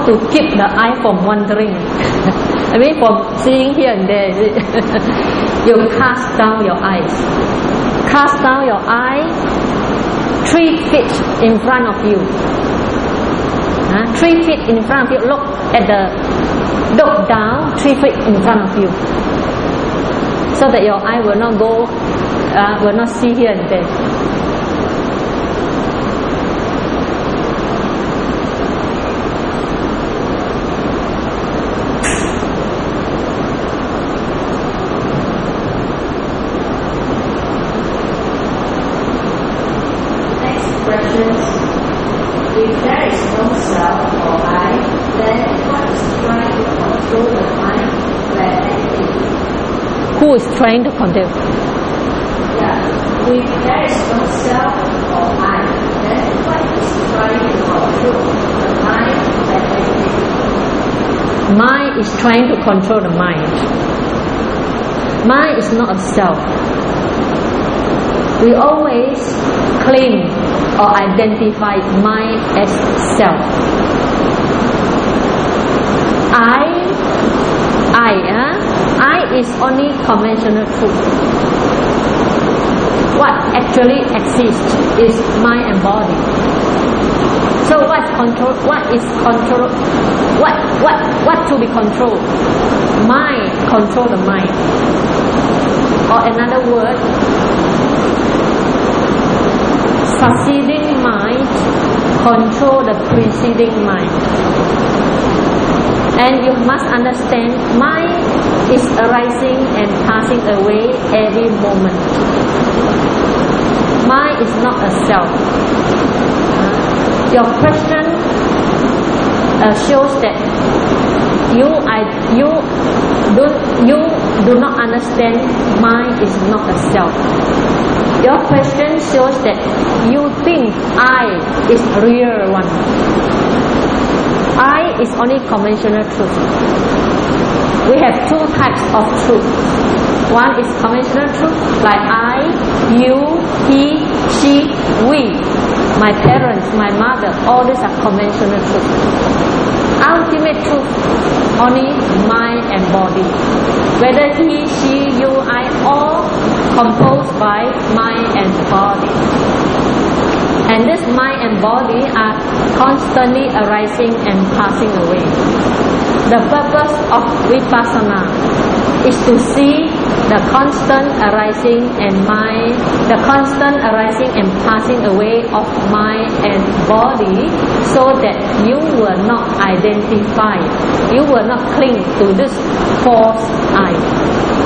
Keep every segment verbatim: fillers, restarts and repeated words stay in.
to keep the eye from wandering. I mean, from seeing here and there. You cast down your eyes. Cast down your eye three feet in front of you. Huh? Three feet in front of you. Look at the, look down three feet in front of you, so that your eye will not go, uh, will not see here and there. If there is no self or I, then what is trying to control the mind when anything? Who is trying to control? Yeah. If there is no self or I, then what is trying to control the mind when anything? Mind is trying to control the mind. Mind is not a self. We always claim or identify mind as self. I, I, uh, I is only conventional truth. What actually exists is mind and body. So what control? What is control? What what what to be controlled? Mind control the mind. Or another word, succeeding mind control the preceding mind. And you must understand, mind is arising and passing away every moment. Mind is not a self. Uh, your question uh, shows that you I you don't you do not understand mind is not a self. Your question shows that you think I is real one. I is only conventional truth. We have two types of truth. One is conventional truth, like I, you, he, she, we, my parents, my mother. All these are conventional truth. Ultimate truth, only mind and body. Whether he, she, you, I, all composed by mind and body. And this mind and body are constantly arising and passing away. The purpose of Vipassana is to see the constant arising and mind, the constant arising and passing away of mind and body, so that you will not identify, you will not cling to this false I.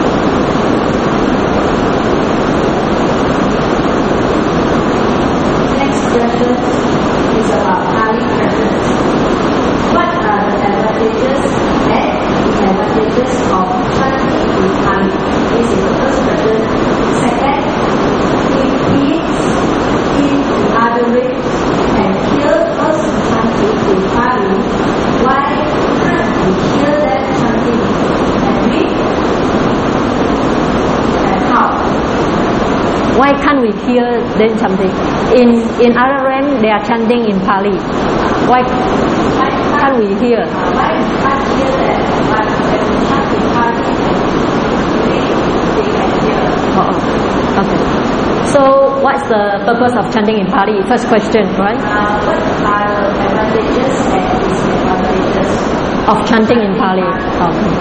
Question is about Pali practice. What are the advantages and disadvantages of chanting in Pali? This is the first question. Second, if beings in the other race can hear us chanting in Pali, why can't we hear them chanting and we? And how? Why can't we hear them chanting? In in other realms, they are chanting in Pali. Why, why can't we hear? Uh, why we can't hear them? But when we chant in Pali, they can hear. Oh, okay. So, what's the purpose of chanting in Pali? First question, right? Uh, what are the advantages and disadvantages of chanting in Pali? Okay.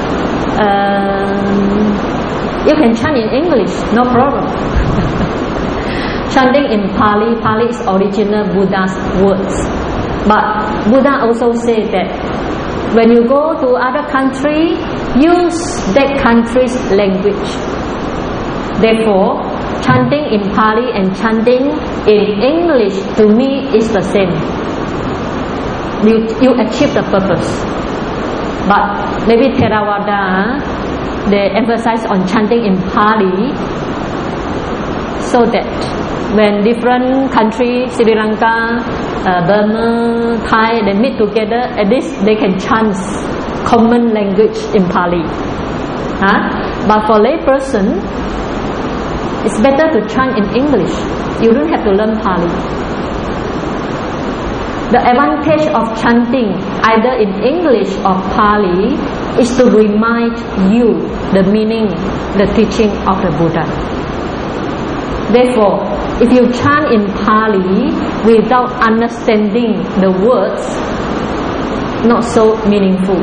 Um, You can chant in English, no problem. Chanting in Pali, Pali is original Buddha's words. But Buddha also said that when you go to other country, use that country's language. Therefore, chanting in Pali and chanting in English to me is the same. You, you achieve the purpose. But maybe Theravada, they emphasize on chanting in Pali, so that when different countries, Sri Lanka, uh, Burma, Thai, they meet together, at least they can chant common language in Pali. Huh? But for lay person, it's better to chant in English. You don't have to learn Pali. The advantage of chanting either in English or Pali is to remind you the meaning, the teaching of the Buddha. Therefore, if you chant in Pali without understanding the words, not so meaningful.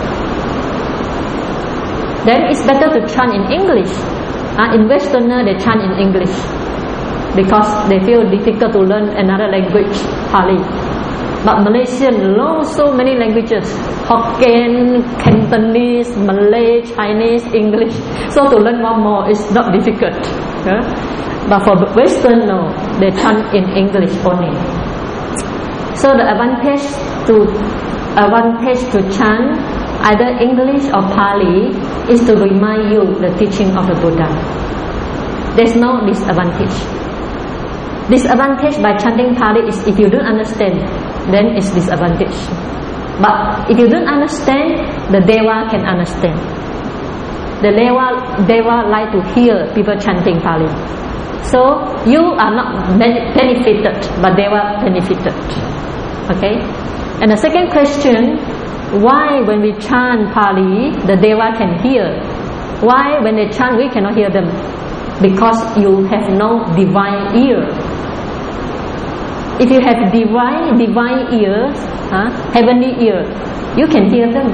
Then it's better to chant in English. Uh, in Westerner, they chant in English because they feel difficult to learn another language, Pali. But Malaysian know so many languages: Hokkien, Cantonese, Malay, Chinese, English. So to learn one more is not difficult. Yeah? But for Western, no, they chant in English only. So the advantage to advantage to chant either English or Pali is to remind you the teaching of the Buddha. There's no disadvantage. Disadvantage by chanting Pali is if you don't understand, then it's disadvantage. But if you don't understand, the Deva can understand. The Deva, Deva like to hear people chanting Pali. So you are not benefited, but Deva benefited. Okay? And the second question, why when we chant Pali, the Deva can hear? Why when they chant, we cannot hear them? Because you have no divine ear. If you have divine divine ears, huh, heavenly ear, you can hear them.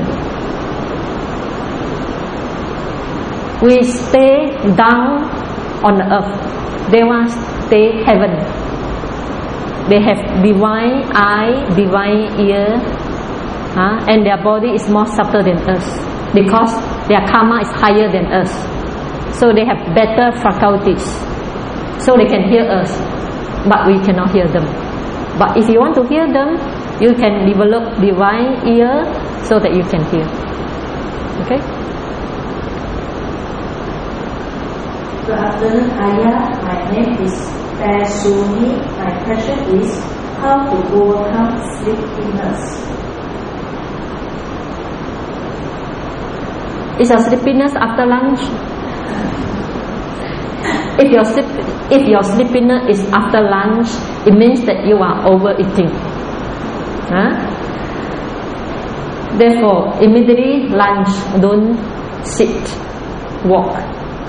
We stay down on the earth. They want stay heaven. They have divine eye, divine ear, huh, and their body is more subtle than us because their karma is higher than us. So they have better faculties. So they can hear us, but we cannot hear them. But if you want to hear them, you can develop divine ear so that you can hear. Okay? Good afternoon, Ayah. My name is Taisumi. My question is how to overcome sleepiness. Is your sleepiness after lunch? If your sleep, if your sleepiness is after lunch, it means that you are overeating. Huh? Therefore, immediately lunch, don't sit, walk.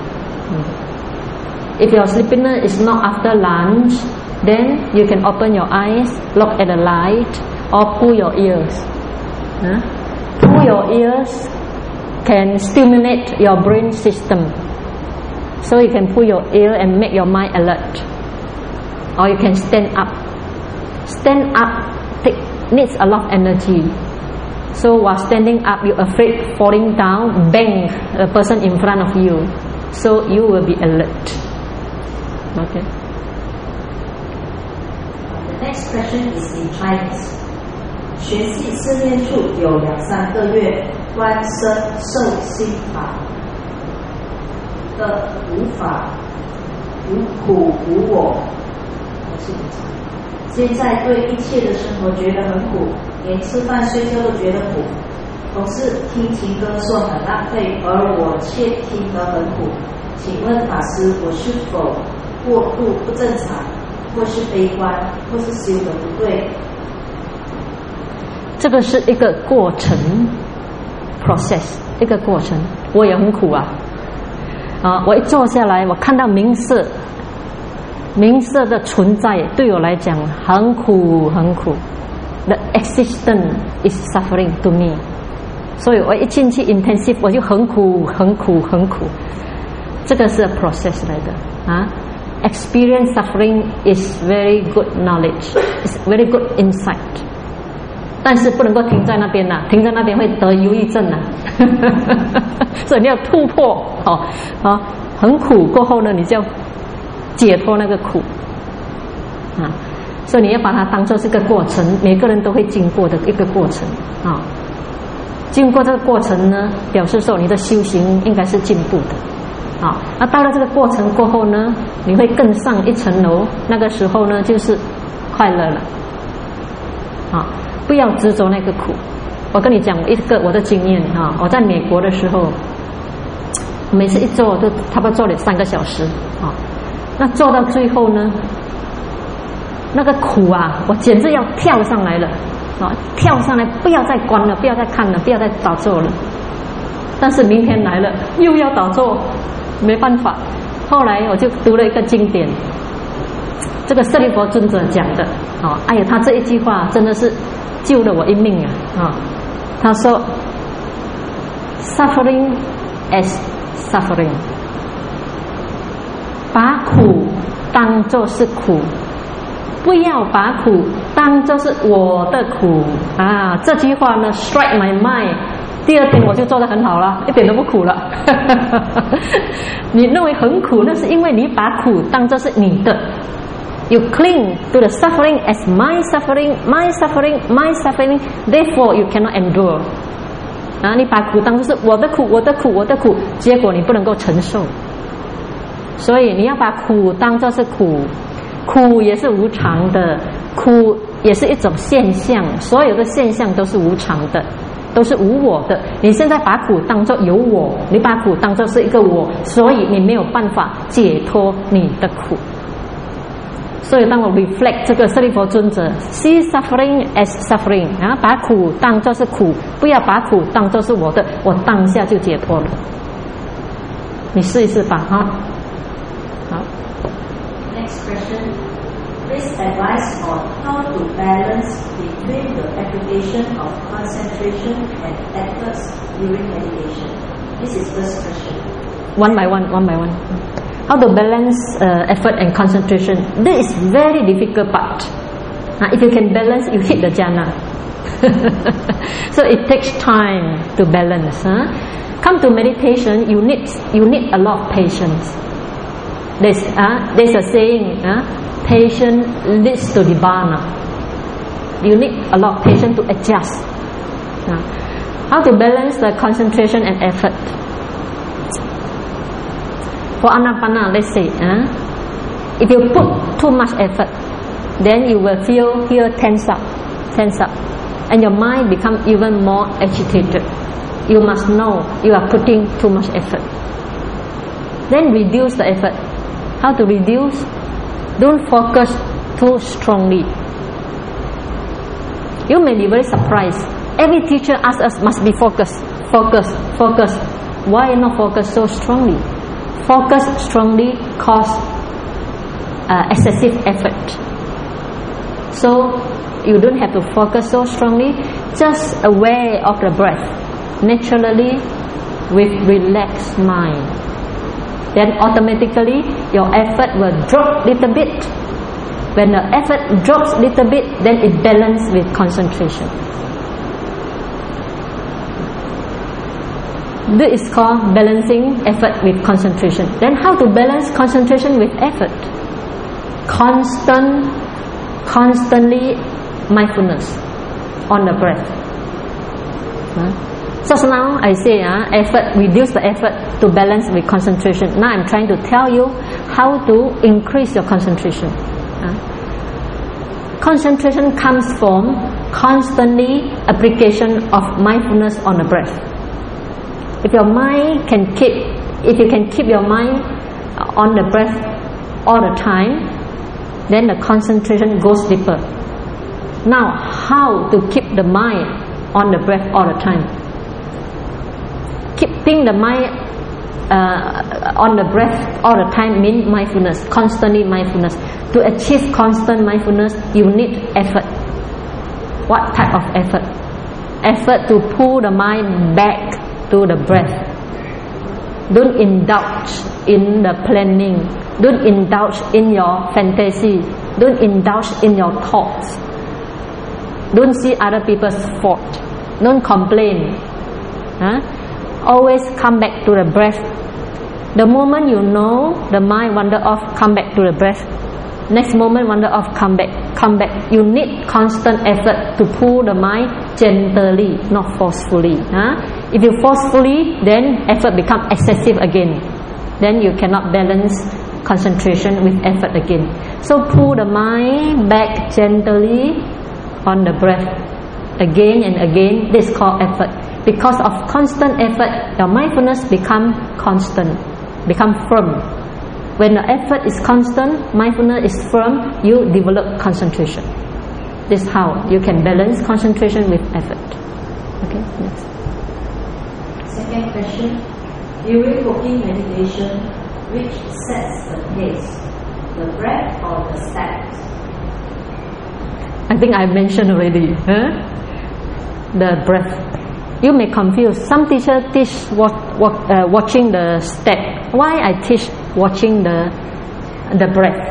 If your sleepiness is not after lunch, then you can open your eyes, look at the light, or pull your ears. Huh? Pull your ears can stimulate your brain system. So you can pull your ear and make your mind alert. Or you can stand up. Stand up take, needs a lot of energy. So while standing up, you're afraid falling down, bang the person in front of you. So you will be alert. Okay. The next question is in Chinese. 学习四念处有两三个月，观身受心法的无法无苦无我。现在对一切的生活觉得很苦，连吃饭睡觉都觉得苦。同事听情歌说很浪费，而我却听得很苦。请问法师，我是否过度不正常，或是悲观，或是修的不对？ 这个是一个过程 process， 一个过程。我也很苦啊，啊，我一坐下来，我看到名色，名色的存在对我来讲很苦很苦。The existence is suffering to me， 所以我一进去 intensive， 我就很苦很苦很苦。这个是 process 来的啊。Experience suffering is very good knowledge, is very good insight。但是不能够停在那边呐，停在那边会得忧郁症呐。所以你要突破，哦，哦，很苦过后呢，你就要解脱那个苦，啊，所以你要把它当作是个过程，每个人都会经过的一个过程啊。经过这个过程呢，表示说你的修行应该是进步的，啊，那到了这个过程过后呢，你会更上一层楼，那个时候呢就是快乐了，啊。不要执着那个苦。我跟你讲一个我的经验啊，我在美国的时候，每次一坐都差不多坐了三个小时啊。那坐到最后呢， 那个苦啊，我简直要跳上来了啊！跳上来，不要再观了，不要再看了，不要再打坐了。但是明天来了，又要打坐，没办法。后来我就读了一个经典，这个舍利弗尊者讲的啊，哎呀，他这一句话真的是救了我一命啊！啊，他说 ：“Suffering as suffering。”把苦当作是苦，不要把苦当作是我的苦啊！这句话呢 ，strike my mind。第二天我就做得很好了，一点都不苦了。你认为很苦，那是因为你把苦当作是你的。You cling to the suffering as my suffering, my suffering, my suffering. Therefore, you cannot endure. 啊，你把苦当作是我的苦，我的苦，我的苦，结果你不能够承受。所以你要把苦当作是苦，苦也是无常的，苦也是一种现象，所有的现象都是无常的，都是无我的。你现在把苦当作有我，你把苦当作是一个我，所以你没有办法解脱你的苦。所以当我 reflect 这个舍利弗尊者 see suffering as suffering， 然后把苦当作是苦，不要把苦当作是我的，我当下就解脱了。你试一试吧，哈。好。 Next question. Please advise on how to balance between the application of concentration and efforts during meditation. This is first question. One by one, one by one. How to balance uh, effort and concentration? This is very difficult part. Uh, if you can balance, you hit the jhana. So it takes time to balance. Huh? Come to meditation, you need you need a lot of patience. There's uh, there's a saying, uh, patience leads to nibbana. You need a lot of patience to adjust. Uh, how to balance the concentration and effort? For anapana, let's say, uh, if you put too much effort, then you will feel here tense up, tense up, and your mind become even more agitated. You must know you are putting too much effort. Then reduce the effort. How to reduce? Don't focus too strongly. You may be very surprised. Every teacher asks us must be focused, focus, focus. Why not focus so strongly? Focus strongly cause uh, excessive effort. So you don't have to focus so strongly. Just aware of the breath, naturally, with relaxed mind. Then automatically your effort will drop little bit. When the effort drops little bit, then it balances with concentration. This is called balancing effort with concentration. Then how to balance concentration with effort? Constant, constantly mindfulness on the breath. Huh? So now I say uh, effort, reduce the effort to balance with concentration. Now I'm trying to tell you how to increase your concentration. Uh, concentration comes from constantly application of mindfulness on the breath. If your mind can keep, if you can keep your mind on the breath all the time, then the concentration goes deeper. Now, how to keep the mind on the breath all the time? Keeping the mind uh, on the breath all the time means mindfulness, constantly mindfulness. To achieve constant mindfulness, you need effort. What type of effort? Effort to pull the mind back to the breath. Don't indulge in the planning. Don't indulge in your fantasy. Don't indulge in your thoughts. Don't see other people's fault. Don't complain. Huh? Always come back to the breath. The moment you know the mind wander off, come back to the breath. Next moment wander off, come back, come back. You need constant effort to pull the mind gently, not forcefully. Huh? If you forcefully, then effort becomes excessive again. Then you cannot balance concentration with effort again. So pull the mind back gently on the breath again and again. This is called effort. Because of constant effort, your mindfulness become constant, become firm. When the effort is constant, mindfulness is firm, you develop concentration. This is how you can balance concentration with effort. Okay, next. Second question. During walking meditation, which sets the pace? The breath or the steps? I think I mentioned already. Huh? The breath. You may confuse. Some teachers teach what, what, uh, watching the step. Why I teach watching the the breath?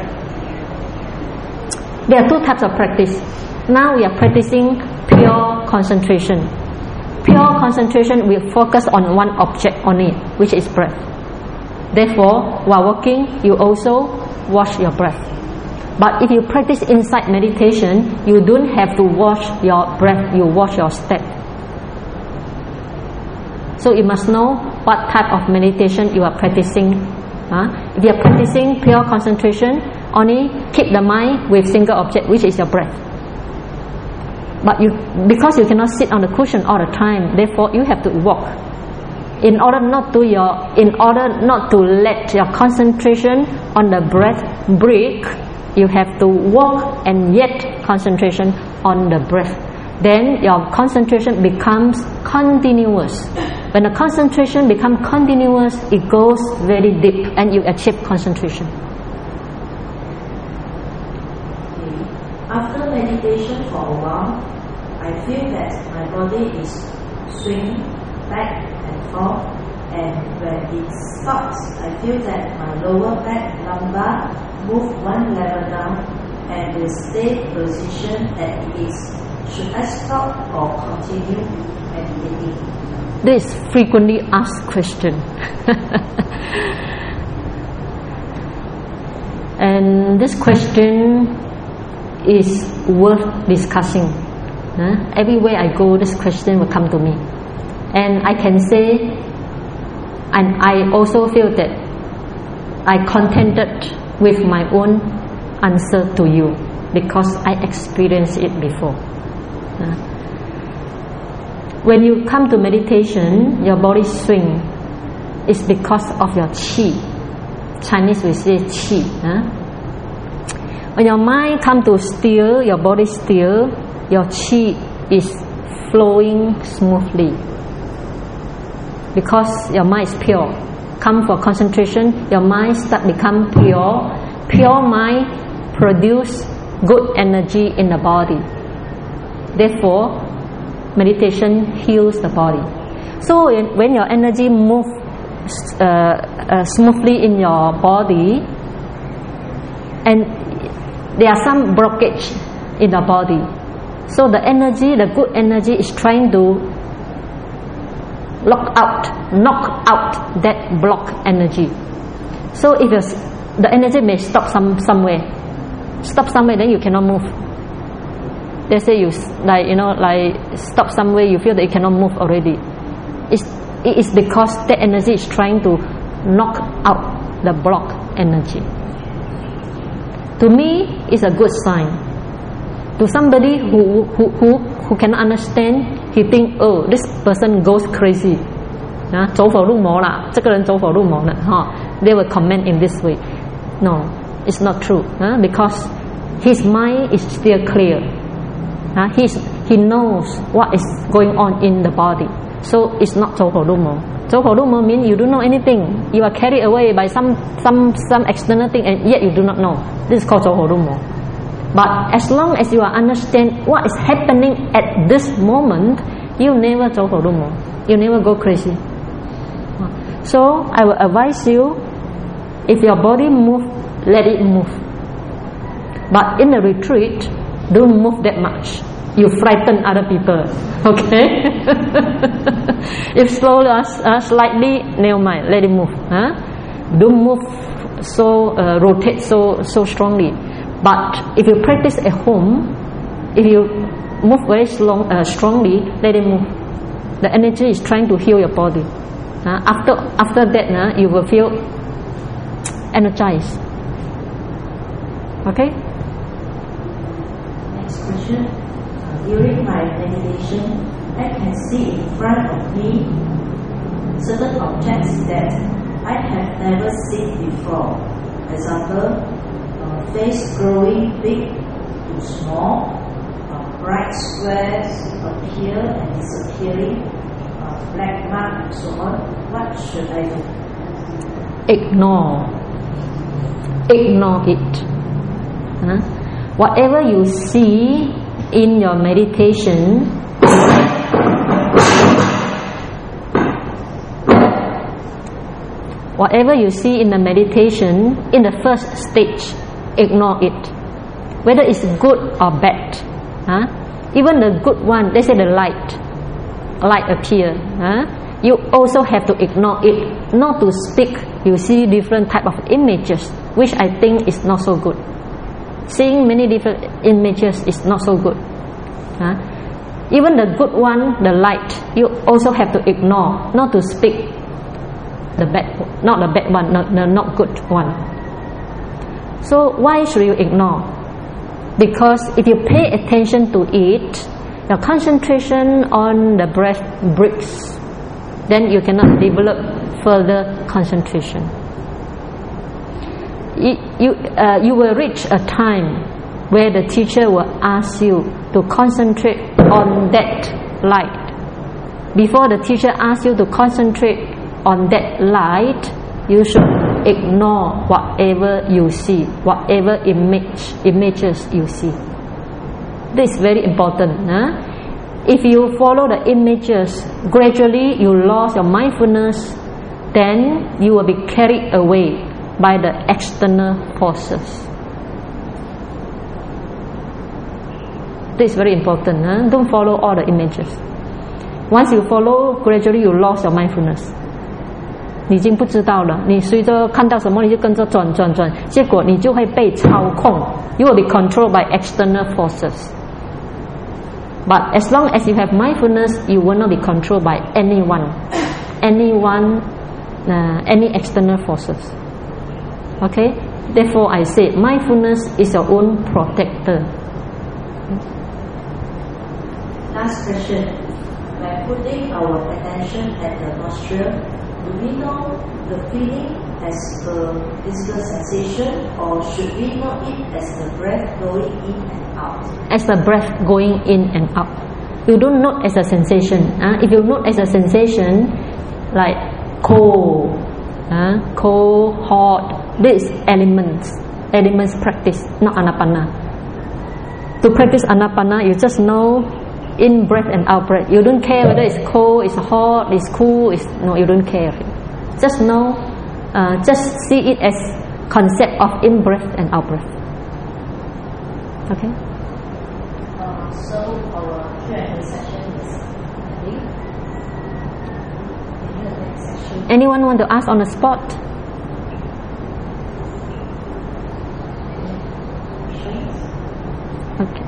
There are two types of practice. Now we are practicing pure concentration. Pure concentration will focus on one object only, which is breath. Therefore, while walking, you also watch your breath. But if you practice insight meditation, you don't have to watch your breath, you watch your step. So you must know what type of meditation you are practicing. Huh? If you are practicing pure concentration, only keep the mind with single object, which is your breath. But you, because you cannot sit on the cushion all the time, therefore you have to walk. In order not to your, in order not to let your concentration on the breath break, you have to walk and yet concentration on the breath. Then your concentration becomes continuous. When the concentration becomes continuous, it goes very deep and you achieve concentration. After meditation for a while, I feel that my body is swinging back and forth, and when it stops, I feel that my lower back lumbar move one level down and will stay position that it is. Should I stop or continue meditating? This frequently asked question. And this question is worth discussing. Uh, everywhere I go, this question will come to me. And I can say, and I also feel that I contented with my own answer to you because I experienced it before. Uh, when you come to meditation, your body swing is because of your qi. Chinese we say qi. Uh? When your mind come to still, your body still, your qi is flowing smoothly because your mind is pure. Come for concentration, your mind start become pure. Pure mind produce good energy in the body. Therefore, meditation heals the body. So when your energy move uh, uh, smoothly in your body, and there are some blockage in the body, so the energy, the good energy is trying to lock out, knock out that block energy. So if the energy may stop some somewhere, stop somewhere, then you cannot move. They say you like you know like stop somewhere, you feel that you cannot move already. It's, it is because that energy is trying to knock out the block energy. To me, it's a good sign. To somebody who who who who cannot understand, he think, oh, this person goes crazy. 啊，走火入魔啦，这个人走火入魔了哈。They will comment in this way. No, it's not true. Uh, because his mind is still clear. Uh, he's, he knows what is going on in the body. So it's not 走火入魔. 走火入魔 means you don't know anything. You are carried away by some some some external thing, and yet you do not know. This is called 走火入魔. But as long as you understand what is happening at this moment, you never 走火入魔. You never go crazy. So I will advise you, if your body move, let it move. But in the retreat, don't move that much. You frighten other people. Okay? If slowly, uh, slightly, never mind, let it move. Huh? Don't move so, uh, rotate so so strongly. But if you practice at home, if you move very slow, uh, strongly, let it move. The energy is trying to heal your body. Uh, after after that, uh, you will feel energized. Okay? Next question. Uh, during my meditation, I can see in front of me certain objects that I have never seen before. Example, uh, face growing big to small, uh, bright squares appear and disappearing, uh, black mark and so on. What should I do? Ignore. Ignore it. Huh? Whatever you see in your meditation, whatever you see in the meditation, in the first stage, ignore it. Whether it's good or bad. Huh? Even the good one, they say the light, light appear. Huh? You also have to ignore it, not to speak. You see different type of images, which I think is not so good. Seeing many different images is not so good. Huh? Even the good one, the light, you also have to ignore, not to speak. The bad, not the bad one, not the not good one. So why should you ignore? Because if you pay attention to it, your concentration on the breath breaks. Then you cannot develop further concentration. You, you, uh, you will reach a time where the teacher will ask you to concentrate on that light. Before the teacher asks you to concentrate on that light, you should ignore whatever you see, whatever image, images you see. This is very important. Huh? If you follow the images, gradually you lose your mindfulness, then you will be carried away by the external forces. This is very important. Huh? Don't follow all the images. Once you follow, gradually you lose your mindfulness. 你已经不知道了，你随着看到什么你就跟着转转转，结果你就会被操控。You will be controlled by external forces. But as long as you have mindfulness, you will not be controlled by anyone, anyone, uh, any external forces. Okay? Therefore, I say mindfulness is your own protector. Last question. By putting our attention at the nostril, do we know the feeling as a physical sensation, or should we know it as the breath going in and out? As the breath going in and out. You don't note as a sensation. Uh, if you note as a sensation, like cold, uh, cold, hot, these elements, elements practice, not anapana. To practice anapana, you just know in breath and out breath. You don't care whether it's cold, it's hot, it's cool, it's, no, you don't care. Just know, uh, just see it as concept of in breath and out breath. Okay? Uh, so our Q and A session is ending. The next session. Anyone want to ask on the spot? Okay.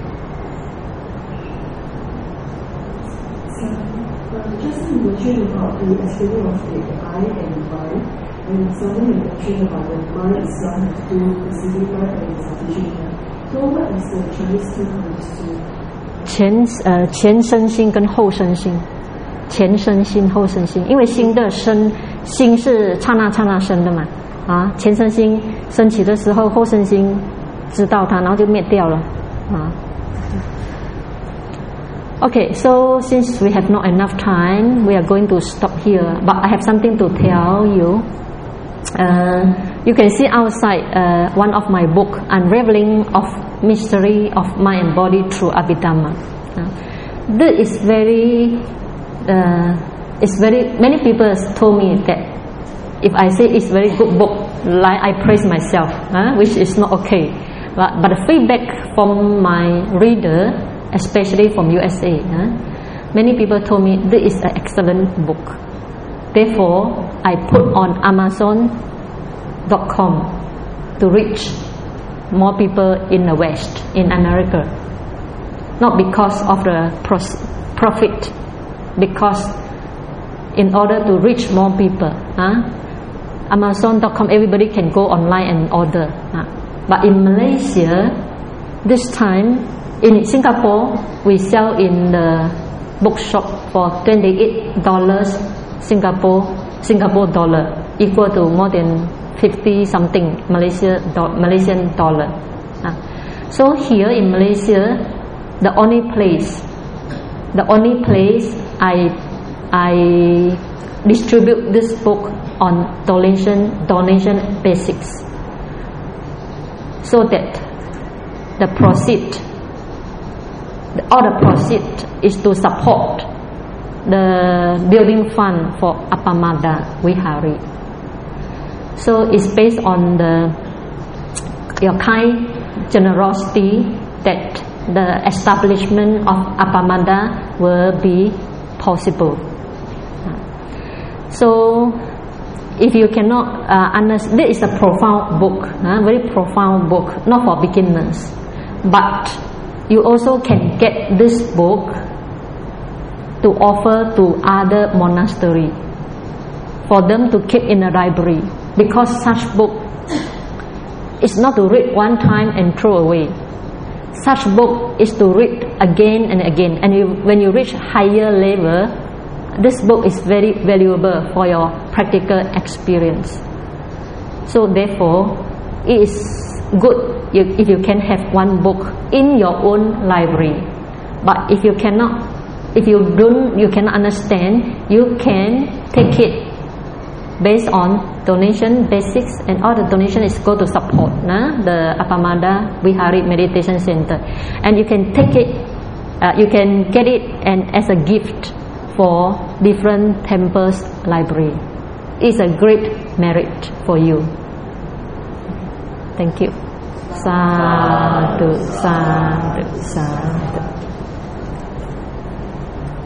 Just in mentioned about the aspect of the I and mind, and someone you mentioned about the mind itself has to specific mind and insufficient mind. So what is the Chinese term for these two? 前呃前身心跟后身心，前身心后身心，因为心的身心是刹那刹那生的嘛，啊，前身心升起的时候，后身心知道它，然后就灭掉了，啊。Okay, so since we have not enough time, we are going to stop here. But I have something to tell you. Uh, you can see outside uh, one of my book, Unraveling of Mystery of Mind and Body Through Abhidhamma. Uh, this is very, uh, it's very. Many people told me that if I say it's very good book, like I praise myself, uh, which is not okay. But, but the feedback from my reader, especially from U S A, huh? Many people told me this is an excellent book. Therefore, I put on Amazon dot com to reach more people in the West, in America. Not because of the profit, because in order to reach more people. Huh? Amazon dot com, everybody can go online and order. Huh? But in Malaysia, this time, in Singapore, we sell in the bookshop for twenty-eight dollars Singapore Singapore dollar, equal to more than fifty something Malaysia do, Malaysian dollar. Uh, so here in Malaysia, the only place, the only place I I distribute this book on donation donation basics, so that the proceed, all the proceed is to support the building fund for Appamada Vihari. So it's based on the your kind generosity that the establishment of Appamada will be possible. So if you cannot uh, understand, this is a profound book, uh, very profound book, not for beginners, but you also can get this book to offer to other monastery for them to keep in the library, because such book is not to read one time and throw away. Such book is to read again and again, and you, when you reach higher level, this book is very valuable for your practical experience. So therefore, it is good if you can have one book in your own library. But if you cannot, if you don't, you cannot understand, you can take it based on donation basics, and all the donation is go to support nah, the Appamada Vihari Meditation Center, and you can take it, uh, you can get it and as a gift for different temples library. It's a great merit for you. Thank you. Sadhu, sadhu, sadhu.